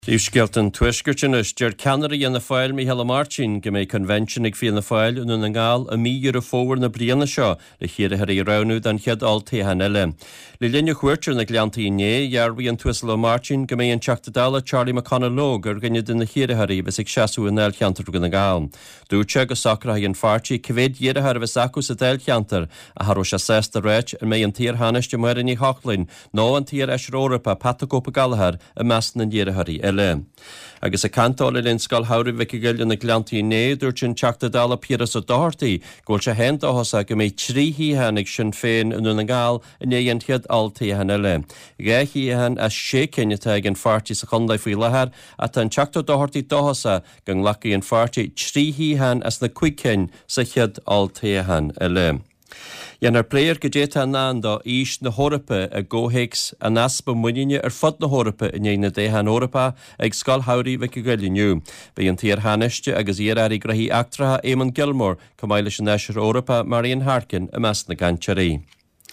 Lífsgeltan tuisgurtin ger Canary in the file Michael Martin go méid convention ag fi in the file yn an gáil a mír a fówer na bliana seo le chéad har í raunú dan chead altaí han eile. Le linne chuirtir na gliantaí né, jarví an Twistle Martin go méid an teachtadala Charlie McConnell Logue gnne din na chéad harí bes ag seaú an el cheantar go na gáil. Dúte go sacra an fartí cyfed chéad har bes acu sa del cheantar a haró se sesta réit an méid an tír haniste mar in í hachlinn nó an tír eis Europa Patacopa Galahar a meastan an chéad harí agus a cantála linn scal haurí vicigil na gliantaí né dúirt an teachtadala Piras a dáirtaí ggóil se hen dohasa go méid trí hanig sin féin an na gáil in éon chead altaí han eile. Gaithí han a sécinne teag an fartí sa chundaí faoi lethar a tan teachta dáirtaí dohasa gan lacaí an fartí trí han as na cuicin sa chead altaí han eile. Janar pléir go déta ná dá ís na Hórapa a ggóhéics an aspa muine fod na Hórapa in éana déhan Hórapa ag scal haurí bheith go giliniu. Bei an tíar haniste agus íar graí actratha Éamon Gilmore cumáile sin neisir Hórapa Marion Harkin a meas na gancharí.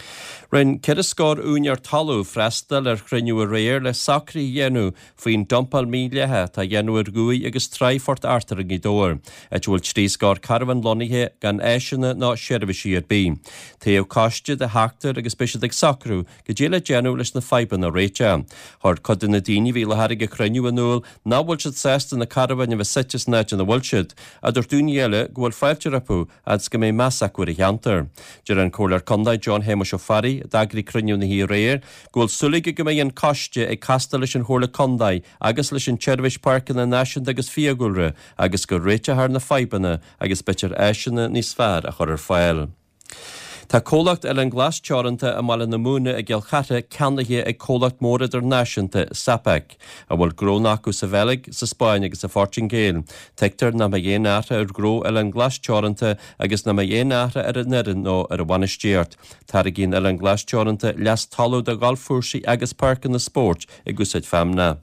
Ren cead scór únear talú freistal chruinniú a réir le sacrí dhéanú faoin dompal mílethe tá dhéanúar gúi agus tráifort artar an gidóir. Et bhfuil trí scór carvan lonithe gan éisina ná seirbhísí ar bí. Taobh cáiste de heachtar agus beisiad ag sacrú go déile déanú leis na feiban a réite. Thir codin na daoine bhí le harig a chruinniú anúil ná bhfuil siad sesta na carvan a bheith sitas net an a bhfuil siad a dúir dúnéile go bhfuil fáilte rapú as go mé measachúir a cheantar. Dear an cólar condaid John Hamish O'Farry dagri cruniú na hí réir, gúil sulig go mé an coiste ag castal leis an chóla condaid agus leis an Chervish Park na Nation agus fiagúre agus go réite haar na feibanna agus betir éisina níos fearr a chur fáil. Tá cólacht an glas teoranta a mala na múna a ggéal chatte ceannaithe ag cólacht móra náisiúnta SAPEC a bhfuil grónachú sa bhelig sa Spáin agus sa Fortingale. Teictar na ma dhéanaartha ar gró an glas teoranta agus na ma dhéanaartha ar an nerin nó ar a bhainisteart. Tar a gin an glas teoranta leas talú de galfúrsaí agus parcan na sport i gúsaid femna.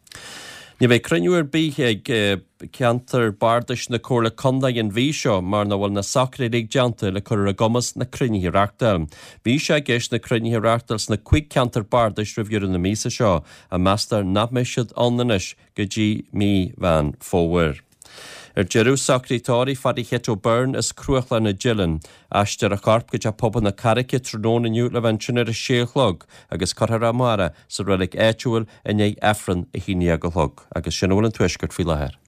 Ní bheith cruniúir bíthe ag ceantar bardas na cóla condaid an bhí seo mar na bhfuil na sacraí ag deanta le chur a gomas na crunithe reachtal. Bhí sé gceist na crunithe reachtal na cuig ceantar bardas ribhiúr na mísa seo a meastar nabmeisiad annanis go dtí mí bhean fómhair. Jeru sacratáí fadí Heto Byrne is cruachla na Gillan, aistear a charp go te poban na carice tróna nniu le bhaintsinar a séchlog agus carthar amara sa relic éitiúil in é efran a híine go thug, agus sin bhfuil an tuisgurt fi lethir.